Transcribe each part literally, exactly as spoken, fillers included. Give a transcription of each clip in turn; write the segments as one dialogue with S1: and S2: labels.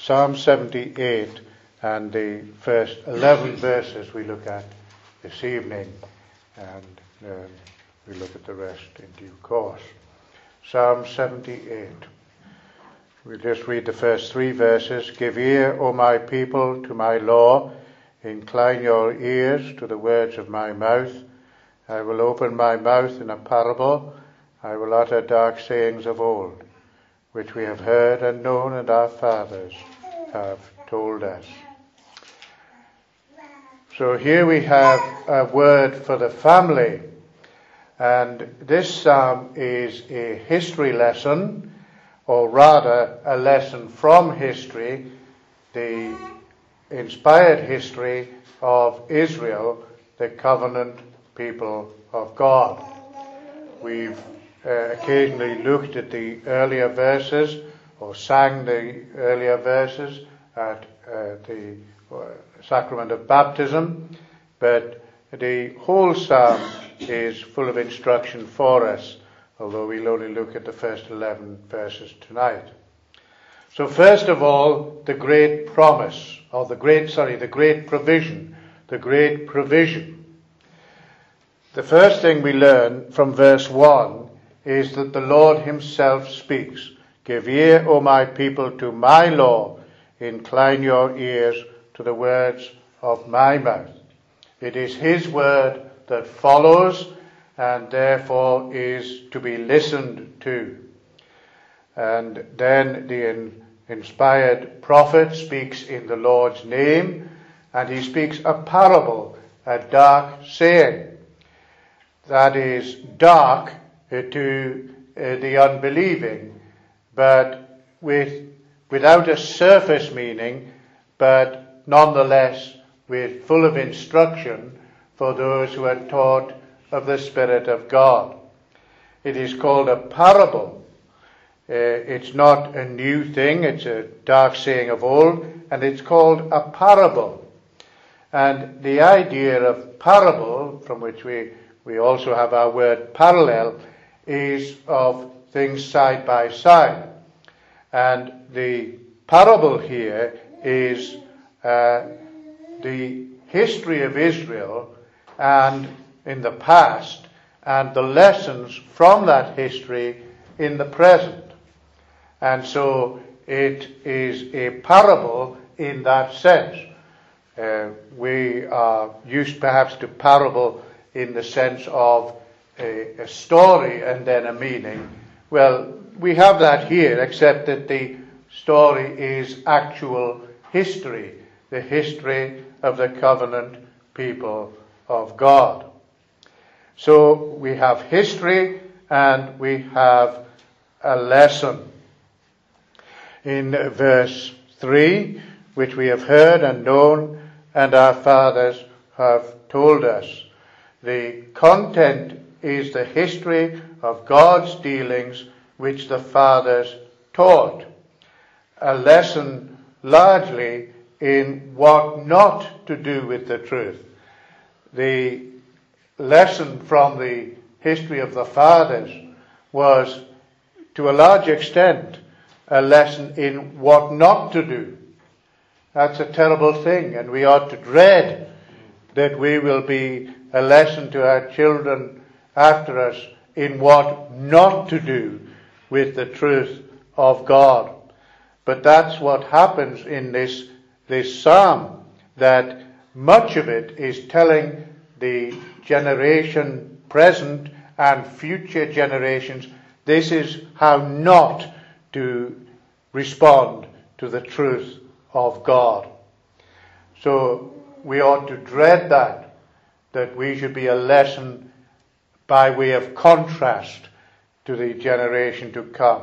S1: Psalm seventy-eight and the first eleven verses we look at this evening, and um, we look at the rest in due course. Psalm seventy-eight. We'll just read the first three verses. Give ear, O my people, to my law. Incline your ears to the words of my mouth. I will open my mouth in a parable. I will utter dark sayings of old, which we have heard and known, and our fathers have told us. So here we have a word for the family. And this psalm is a history lesson, or rather a lesson from history, the inspired history of Israel, the covenant people of God. We've uh, occasionally looked at the earlier verses, or sang the earlier verses at uh, the uh, sacrament of baptism, but the whole psalm is full of instruction for us, although we'll only look at the first eleven verses tonight. So first of all, the great promise, or the great, sorry, the great provision, the great provision. The first thing we learn from verse one is that the Lord himself speaks. Give ear, O my people, to my law. Incline your ears to the words of my mouth. It is his word that follows, and therefore is to be listened to. And then the in, inspired prophet speaks in the Lord's name, and he speaks a parable, a dark saying. That is dark uh, to uh, the unbelieving, but with without a surface meaning, but nonetheless with full of instruction for those who are taught of the Spirit of God. It is called a parable. Uh, it's not a new thing, it's a dark saying of old, and it's called a parable. And the idea of parable, from which we, we also have our word parallel, is of things side by side. And the parable here is uh, the history of Israel and in the past, and the lessons from that history in the present. And so it is a parable in that sense. Uh, we are used perhaps to parable in the sense of a, a story and then a meaning. Well, we have that here, except that the story is actual history, the history of the covenant people of God. So we have history and we have a lesson. In verse three, which we have heard and known, and our fathers have told us. The content is the history of God's dealings which the fathers taught. A lesson largely in what not to do with the truth. The lesson from the history of the fathers was, to a large extent, a lesson in what not to do. That's a terrible thing, and we ought to dread that we will be a lesson to our children after us in what not to do with the truth of God. But that's what happens in this, this psalm, that much of it is telling the generation present and future generations, this is how not to respond to the truth of God. So we ought to dread that, that we should be a lesson by way of contrast to the generation to come.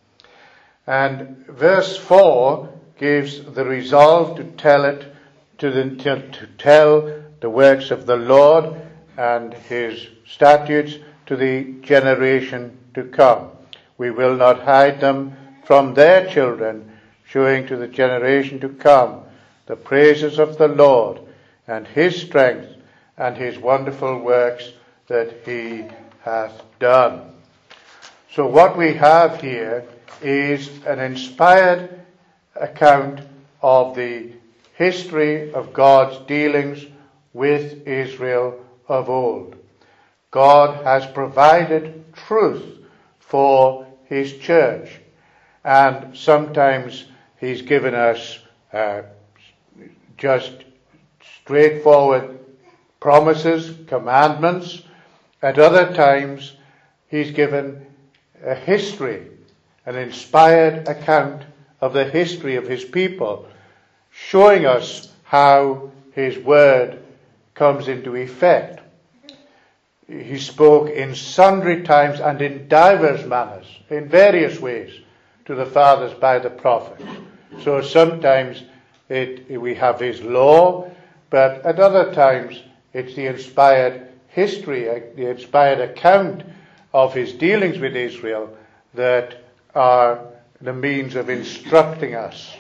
S1: And verse four gives the resolve to tell it, to, the, to, to tell the works of the Lord and his statutes to the generation to come. We will not hide them from their children, showing to the generation to come the praises of the Lord and his strength and his wonderful works that he hath done. So what we have here is an inspired account of the history of God's dealings with Israel of old. God has provided truth for his church, and sometimes he's given us uh, just straightforward promises, commandments. At other times he's given a history, an inspired account of the history of his people, showing us how his word comes into effect. He spoke in sundry times and in divers manners, in various ways, to the fathers by the prophets. So sometimes it, we have his law, but at other times it's the inspired history, the inspired account of his dealings with Israel that are the means of instructing us.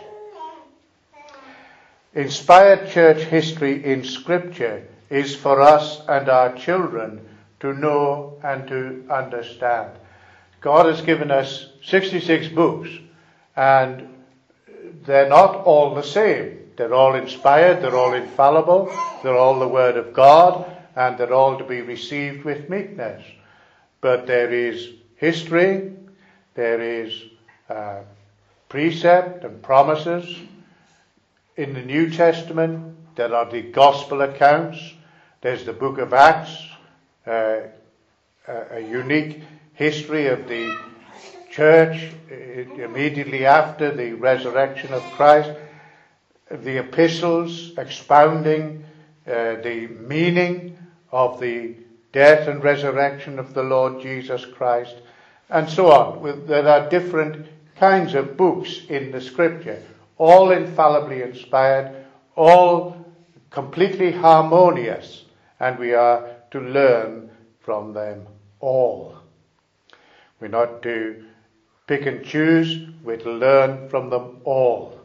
S1: Inspired church history in Scripture is for us and our children to know and to understand. God has given us sixty-six books, and they're not all the same. They're all inspired, they're all infallible, they're all the Word of God, and they're all to be received with meekness. But there is history, there is uh, precept and promises. In the New Testament, there are the gospel accounts. There's the book of Acts, uh, a, a unique history of the church immediately after the resurrection of Christ. The epistles expounding uh, the meaning of the death and resurrection of the Lord Jesus Christ, and so on. There are different kinds of books in the Scripture, all infallibly inspired, all completely harmonious, and we are to learn from them all. We're not to pick and choose, we're to learn from them all.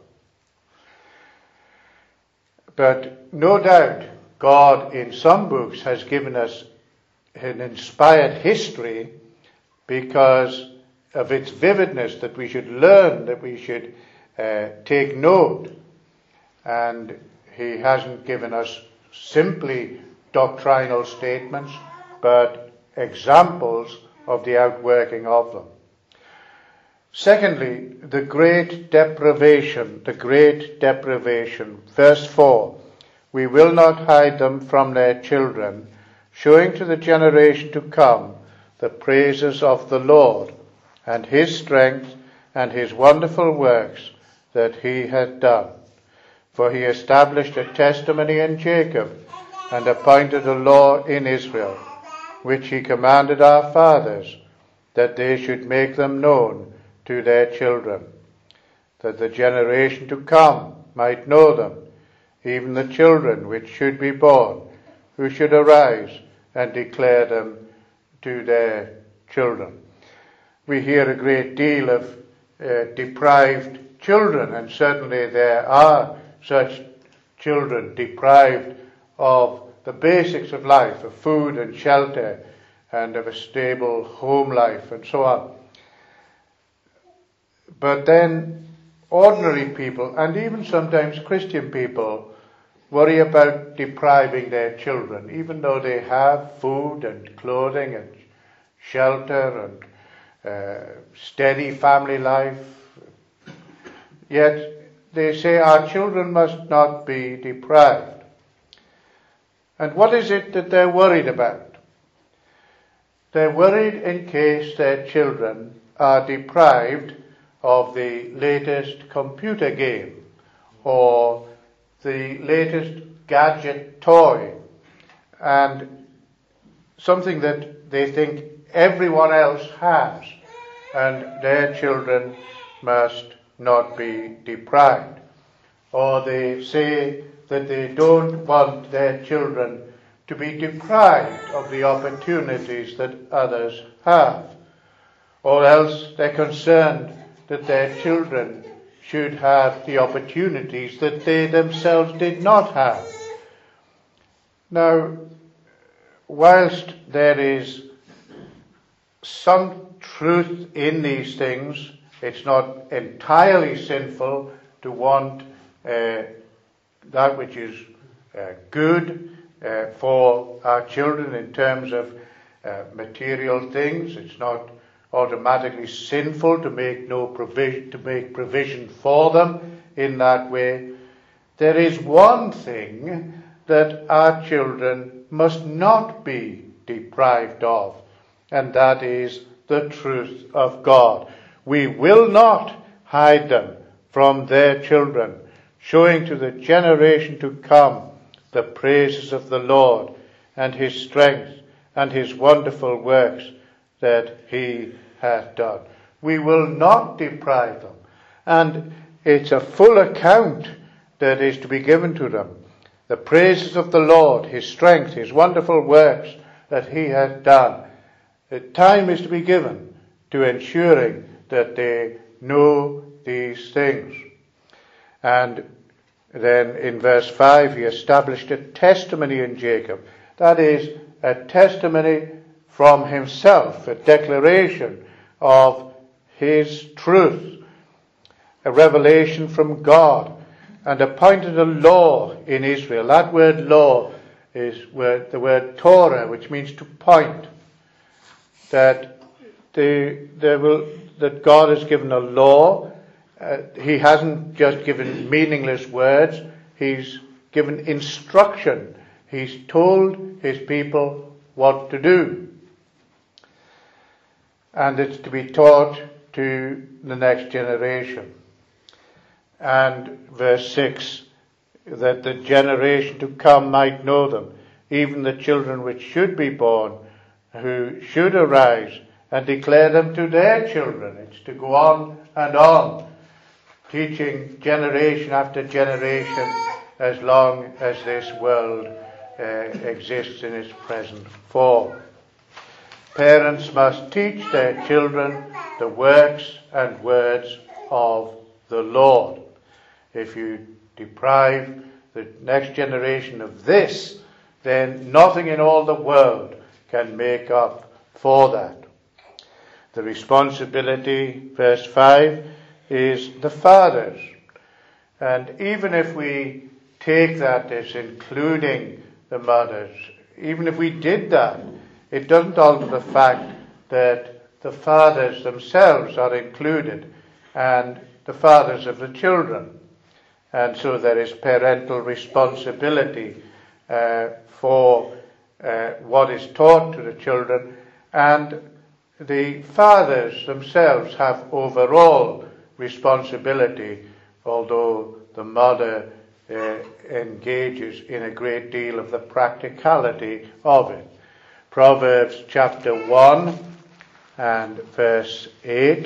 S1: But no doubt God in some books has given us an inspired history because of its vividness, that we should learn, that we should uh, take note. And he hasn't given us simply doctrinal statements, but examples of the outworking of them. Secondly, the great deprivation, the great deprivation. Verse four, we will not hide them from their children, showing to the generation to come the praises of the Lord, and his strength, and his wonderful works that he hath done. For he established a testimony in Jacob, and appointed a law in Israel, which he commanded our fathers, that they should make them known to their children, that the generation to come might know them, even the children which should be born, who should arise and declare them to their children. We hear a great deal of uh, deprived children, and certainly there are such children deprived of the basics of life, of food and shelter, and of a stable home life, and so on. But then ordinary people, and even sometimes Christian people, worry about depriving their children, even though they have food and clothing and shelter and uh, steady family life. Yet they say our children must not be deprived. And what is it that they're worried about? They're worried in case their children are deprived of the latest computer game or the latest gadget toy, and something that they think everyone else has, and their children must not be deprived. Or they say that they don't want their children to be deprived of the opportunities that others have. Or else they're concerned that their children should have the opportunities that they themselves did not have. Now, whilst there is some truth in these things, it's not entirely sinful to want uh, uh, that which is uh, good uh, for our children in terms of uh, material things. It's not automatically sinful to make no provision to make provision for them in that way. There is one thing that our children must not be deprived of, and that is the truth of God. We will not hide them from their children, showing to the generation to come the praises of the Lord and his strength and his wonderful works that he hath done. We will not deprive them. And it's a full account that is to be given to them. The praises of the Lord, his strength, his wonderful works that he hath done. The time is to be given to ensuring that they know these things. And then in verse five, he established a testimony in Jacob. That is a testimony from himself, a declaration of his truth, a revelation from God, and appointed a law in Israel. That word law is word, the word Torah, which means to point. That the, there will, that God has given a law. Uh, he hasn't just given meaningless words. He's given instruction. He's told his people what to do. And it's to be taught to the next generation. And verse six, that the generation to come might know them, even the children which should be born, who should arise and declare them to their children. It's to go on and on, teaching generation after generation as long as this world uh, exists in its present form. Parents must teach their children the works and words of the Lord. If you deprive the next generation of this, then nothing in all the world can make up for that. The responsibility, verse five, is the father's. And even if we take that as including the mothers, even if we did that, it doesn't alter the fact that the fathers themselves are included, and the fathers of the children. And so there is parental responsibility uh, for uh, what is taught to the children, and the fathers themselves have overall responsibility, although the mother uh, engages in a great deal of the practicality of it. Proverbs chapter one and verse eight.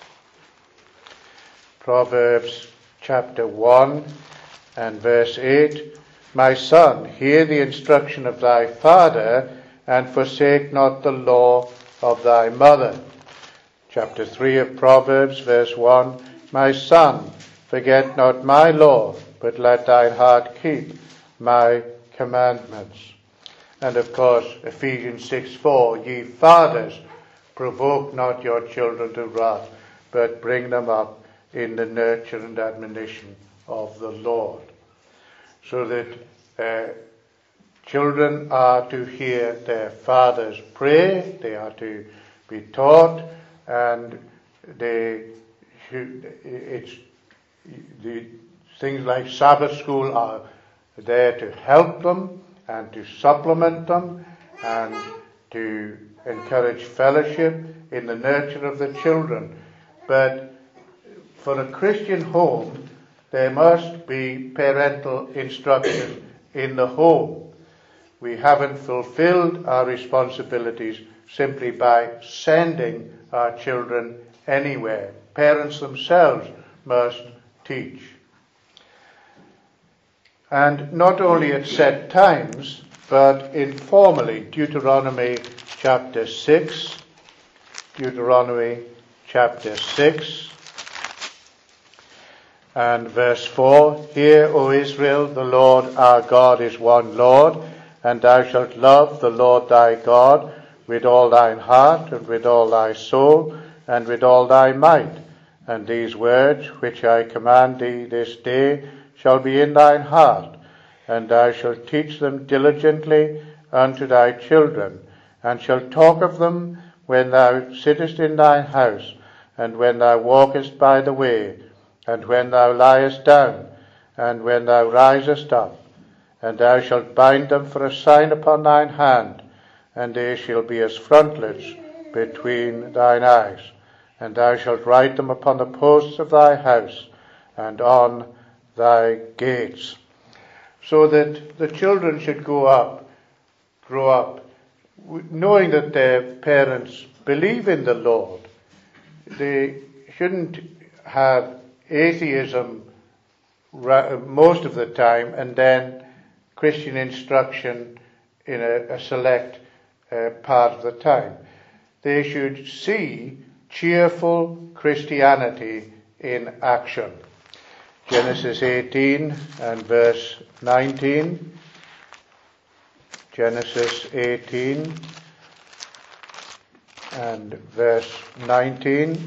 S1: Proverbs chapter one and verse eight. My son, hear the instruction of thy father, and forsake not the law of thy mother. Chapter three of Proverbs, verse one. My son, forget not my law, but let thine heart keep my commandments. And of course, Ephesians six four, ye fathers, provoke not your children to wrath, but bring them up in the nurture and admonition of the Lord. So that uh, children are to hear their fathers pray, they are to be taught, and they should, it's the things like Sabbath school are there to help them and to supplement them and to encourage fellowship in the nurture of the children. But for a Christian home, there must be parental instruction in the home. We haven't fulfilled our responsibilities simply by sending our children anywhere. Parents themselves must teach. And not only at set times, but informally. Deuteronomy chapter six. Deuteronomy chapter six. And verse four. Hear, O Israel, the Lord our God is one Lord, and thou shalt love the Lord thy God with all thine heart, and with all thy soul, and with all thy might. And these words which I command thee this day shall be in thine heart, and thou shalt teach them diligently unto thy children, and shalt talk of them when thou sittest in thine house, and when thou walkest by the way, and when thou liest down, and when thou risest up. And thou shalt bind them for a sign upon thine hand, and they shall be as frontlets between thine eyes. And thou shalt write them upon the posts of thy house, and on thy gates. So that the children should grow up, grow up, knowing that their parents believe in the Lord. They shouldn't have atheism most of the time and then Christian instruction in a, a select uh, part of the time. They should see cheerful Christianity in action. Genesis eighteen and verse nineteen. Genesis eighteen and verse nineteen.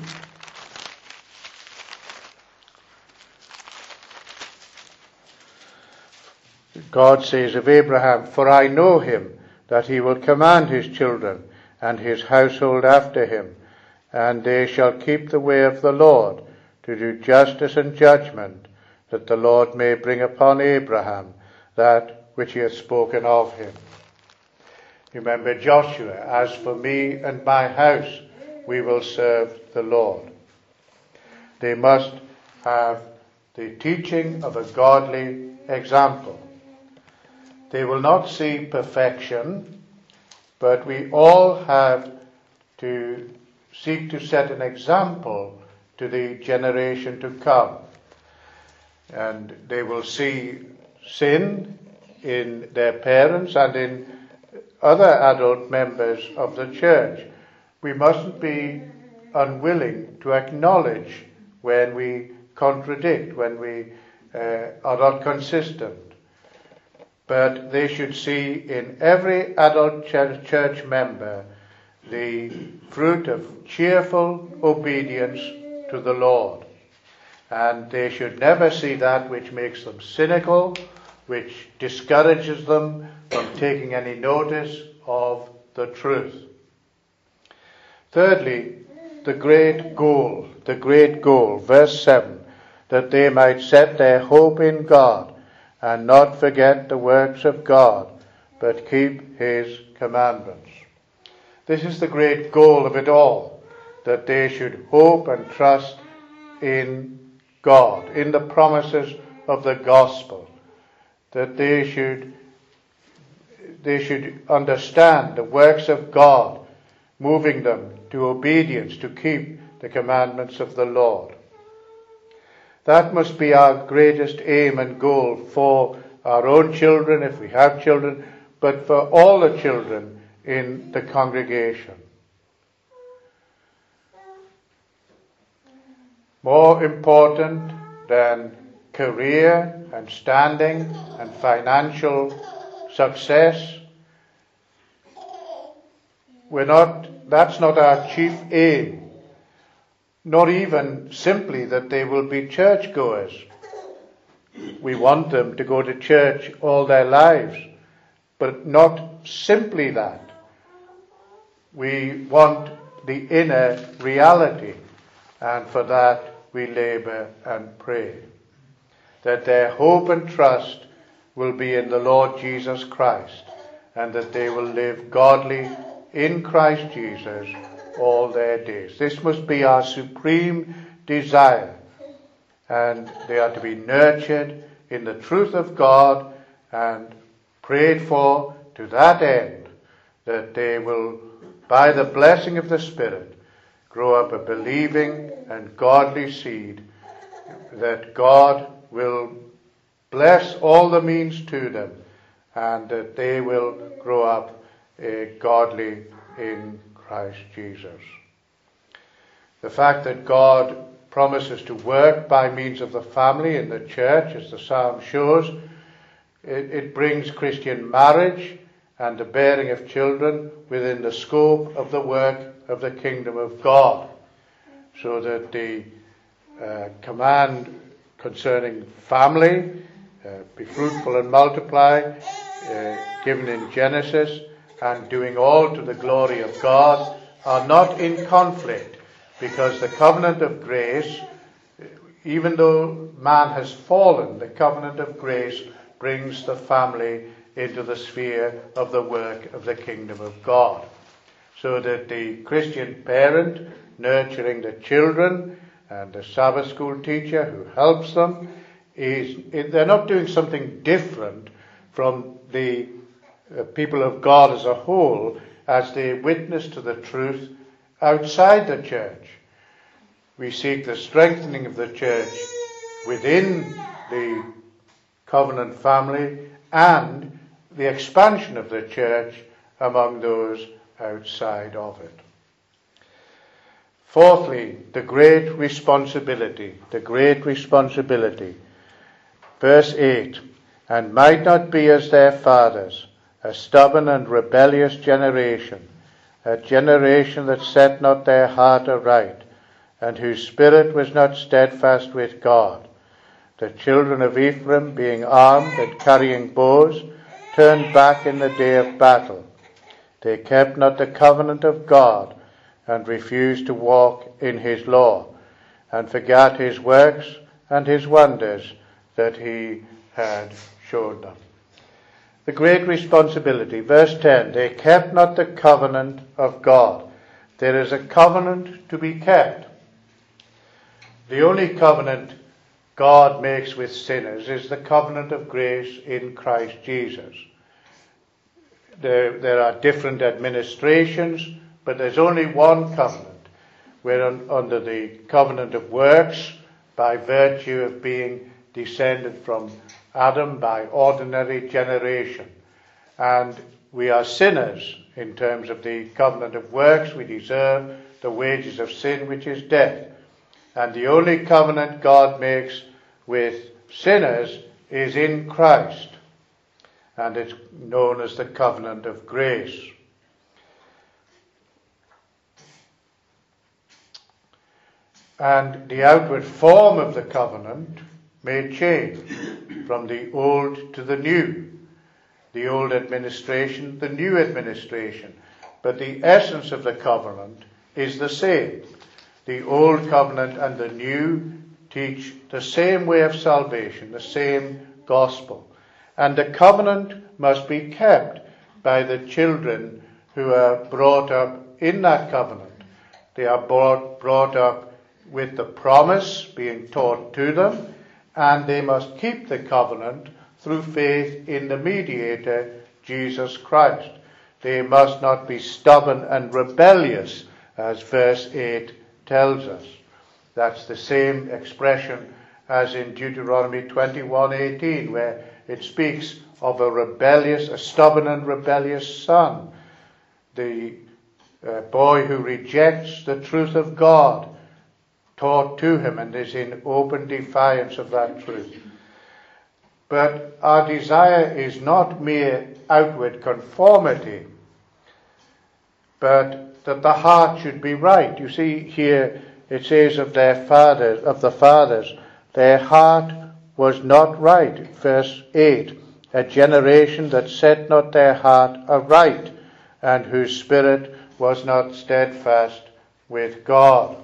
S1: God says of Abraham, "For I know him, that he will command his children and his household after him, and they shall keep the way of the Lord, to do justice and judgment, that the Lord may bring upon Abraham that which he hath spoken of him." Remember Joshua, "As for me and my house, we will serve the Lord." They must have the teaching of a godly example. They will not see perfection, but we all have to seek to set an example to the generation to come. And they will see sin in their parents and in other adult members of the church. We mustn't be unwilling to acknowledge when we contradict, when we uh, are not consistent. But they should see in every adult church member the fruit of cheerful obedience to the Lord. And they should never see that which makes them cynical, which discourages them from taking any notice of the truth. Thirdly, the great goal, the great goal, verse seven, that they might set their hope in God, and not forget the works of God, but keep his commandments. This is the great goal of it all, that they should hope and trust in God, in the promises of the gospel, that they should, they should understand the works of God, moving them to obedience, to keep the commandments of the Lord. That must be our greatest aim and goal for our own children, if we have children, but for all the children in the congregation. More important than career and standing and financial success, we're not, that's not our chief aim. Not even simply that they will be churchgoers. We want them to go to church all their lives, but not simply that. We want the inner reality, and for that we labor and pray. That their hope and trust will be in the Lord Jesus Christ, and that they will live godly in Christ Jesus all their days. This must be our supreme desire, and they are to be nurtured in the truth of God and prayed for to that end, that they will, by the blessing of the Spirit, grow up a believing and godly seed, that God will bless all the means to them, and that they will grow up uh, godly in Christ Jesus. The fact that God promises to work by means of the family in the church, as the psalm shows, it, it brings Christian marriage and the bearing of children within the scope of the work of the kingdom of God, so that the uh, command concerning family, uh, be fruitful and multiply, uh, given in Genesis, and doing all to the glory of God, are not in conflict, because the covenant of grace, even though man has fallen, the covenant of grace brings the family into the sphere of the work of the kingdom of God. So that the Christian parent nurturing the children and the Sabbath school teacher who helps them, is they're not doing something different from the uh, people of God as a whole as they witness to the truth outside the church. We seek the strengthening of the church within the covenant family and the expansion of the church among those outside of it. Fourthly, the great responsibility, the great responsibility. Verse eight, and might not be as their fathers, a stubborn and rebellious generation, a generation that set not their heart aright, and whose spirit was not steadfast with God. The children of Ephraim, being armed and carrying bows, turned back in the day of battle. They kept not the covenant of God, and refused to walk in his law, and forgot his works and his wonders that he had showed them. The great responsibility. Verse ten, they kept not the covenant of God. There is a covenant to be kept. The only covenant God makes with sinners is the covenant of grace in Christ Jesus. There, there are different administrations, but there's only one covenant. We're un, under the covenant of works by virtue of being descended from Adam by ordinary generation. And we are sinners in terms of the covenant of works. We deserve the wages of sin, which is death. And the only covenant God makes with sinners is in Christ. And it's known as the covenant of grace. And the outward form of the covenant may change from the old to the new. The old administration, the new administration. But the essence of the covenant is the same. The old covenant and the new teach the same way of salvation, the same gospel. And the covenant must be kept by the children who are brought up in that covenant. They are brought, brought up with the promise being taught to them, and they must keep the covenant through faith in the mediator, Jesus Christ. They must not be stubborn and rebellious, as verse eight tells us. That's the same expression as in Deuteronomy twenty-one eighteen, where it speaks of a rebellious, a stubborn and rebellious son. The uh, boy who rejects the truth of God taught to him and is in open defiance of that truth. But our desire is not mere outward conformity, but that the heart should be right. You see here it says of their fathers, of the fathers, their heart was not right. Verse eight, a generation that set not their heart aright, and whose spirit was not steadfast with God.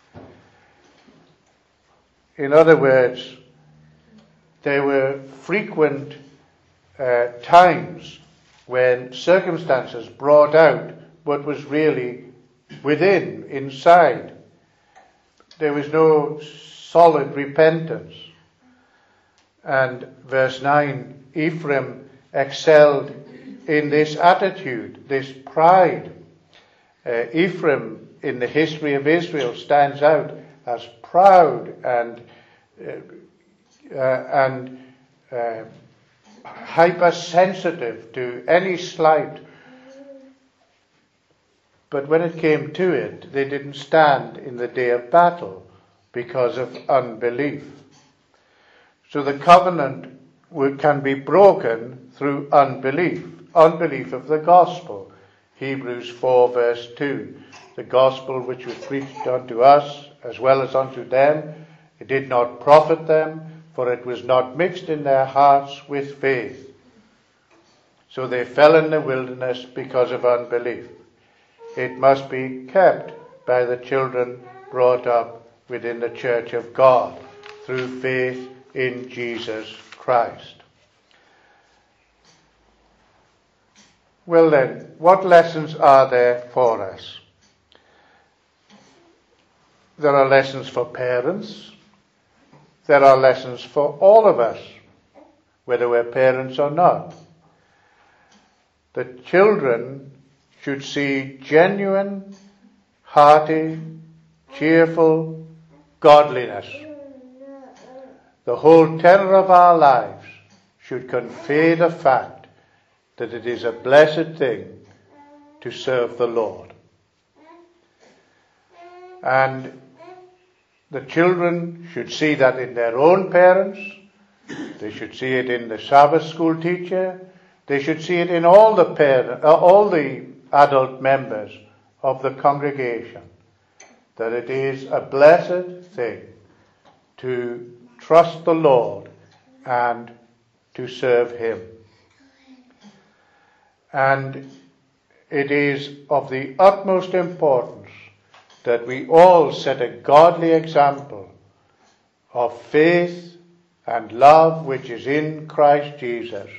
S1: In other words, there were frequent uh, times when circumstances brought out what was really within, inside. There was no solid repentance. And verse nine, Ephraim excelled in this attitude, this pride. Uh, Ephraim, in the history of Israel, stands out as proud and uh, uh, and uh, hypersensitive to any slight. But when it came to it, they didn't stand in the day of battle because of unbelief. So the covenant can be broken through unbelief, unbelief of the gospel. Hebrews four verse two, the gospel which was preached unto us as well as unto them It did not profit them, for it was not mixed in their hearts with faith. So they fell in the wilderness because of unbelief. It must be kept by the children brought up within the church of God through faith in Jesus Christ. Well then, what lessons are there for us? There are lessons for parents. There are lessons for all of us, whether we're parents or not. The children should see genuine, hearty, cheerful godliness. The whole tenor of our lives should convey the fact that it is a blessed thing to serve the Lord. And the children should see that in their own parents. They should see it in the Sabbath school teacher. They should see it in all the parent, uh, all the adult members of the congregation, that it is a blessed thing to trust the Lord and to serve Him. And it is of the utmost importance that we all set a godly example of faith and love which is in Christ Jesus,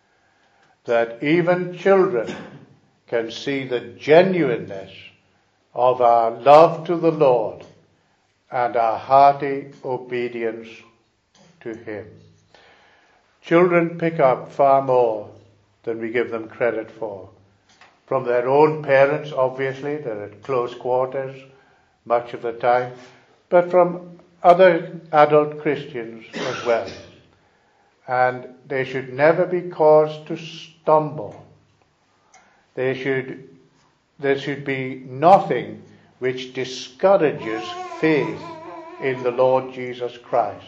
S1: that even children can see the genuineness of our love to the Lord and our hearty obedience to Him. Children pick up far more than we give them credit for. From their own parents, obviously, they're at close quarters much of the time, but from other adult Christians as well. And they should never be caused to stumble. They should, there should be nothing which discourages faith in the Lord Jesus Christ,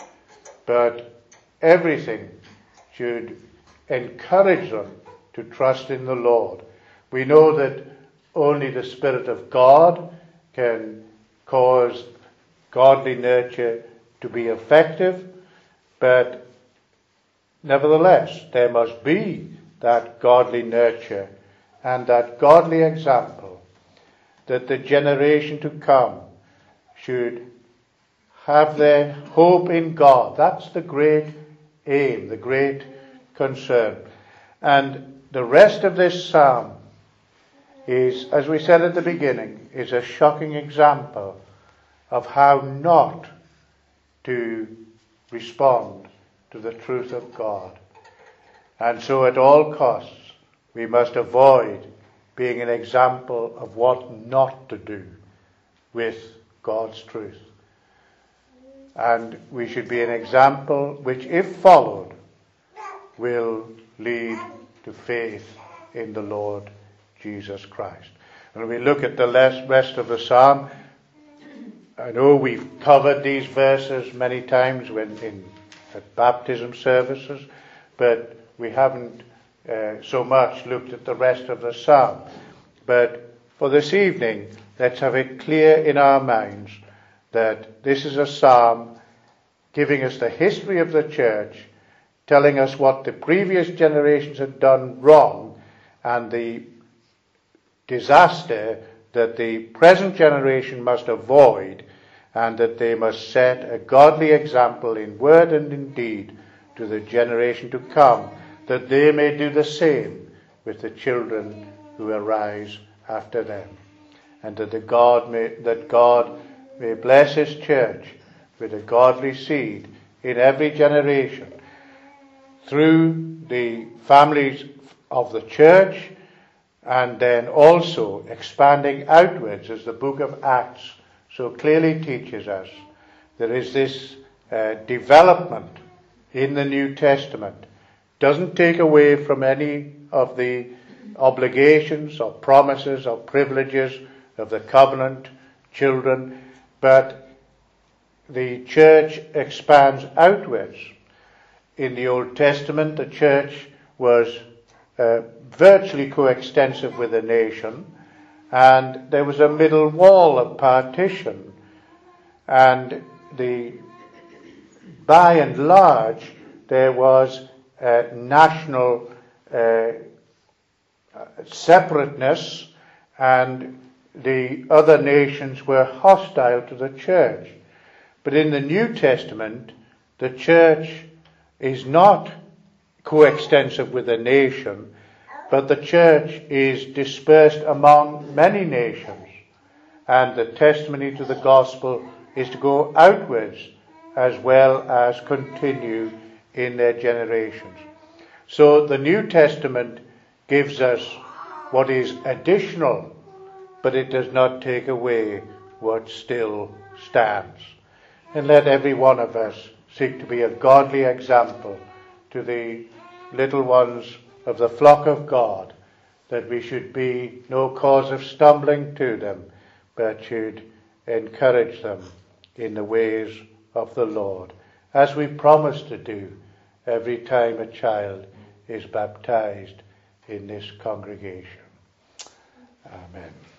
S1: but everything should encourage them to trust in the Lord. We know that only the Spirit of God can cause godly nurture to be effective, but nevertheless, there must be that godly nurture and that godly example, that the generation to come should have their hope in God. That's the great aim, the great concern. And the rest of this psalm is, as we said at the beginning, is a shocking example of how not to respond to the truth of God. And so at all costs, we must avoid being an example of what not to do with God's truth. And we should be an example which, if followed, will lead to faith in the Lord Jesus Christ. When we look at the rest of the psalm, I know we've covered these verses many times when in at baptism services, but we haven't uh, so much looked at the rest of the psalm. But for this evening, let's have it clear in our minds that this is a psalm giving us the history of the church, telling us what the previous generations had done wrong and the disaster that the present generation must avoid, and that they must set a godly example in word and in deed to the generation to come, that they may do the same with the children who arise after them, and that the God may, that God may bless His church with a godly seed in every generation through the families of the church, and then also expanding outwards, as the book of Acts so clearly teaches us. There is this uh, development in the New Testament. Doesn't take away from any of the obligations or promises or privileges of the covenant children, but the church expands outwards. In the Old Testament, the church was uh, virtually coextensive with the nation, and there was a middle wall of partition, and the by and large, there was uh, national uh, separateness, and the other nations were hostile to the church. But in the New Testament, the church is not coextensive with a nation, but the church is dispersed among many nations. And the testimony to the gospel is to go outwards as well as continue in their generations. So the New Testament gives us what is additional, but it does not take away what still stands. And let every one of us seek to be a godly example to the little ones of the flock of God, that we should be no cause of stumbling to them, but should encourage them in the ways of the Lord, as we promise to do every time a child is baptized in this congregation. Amen.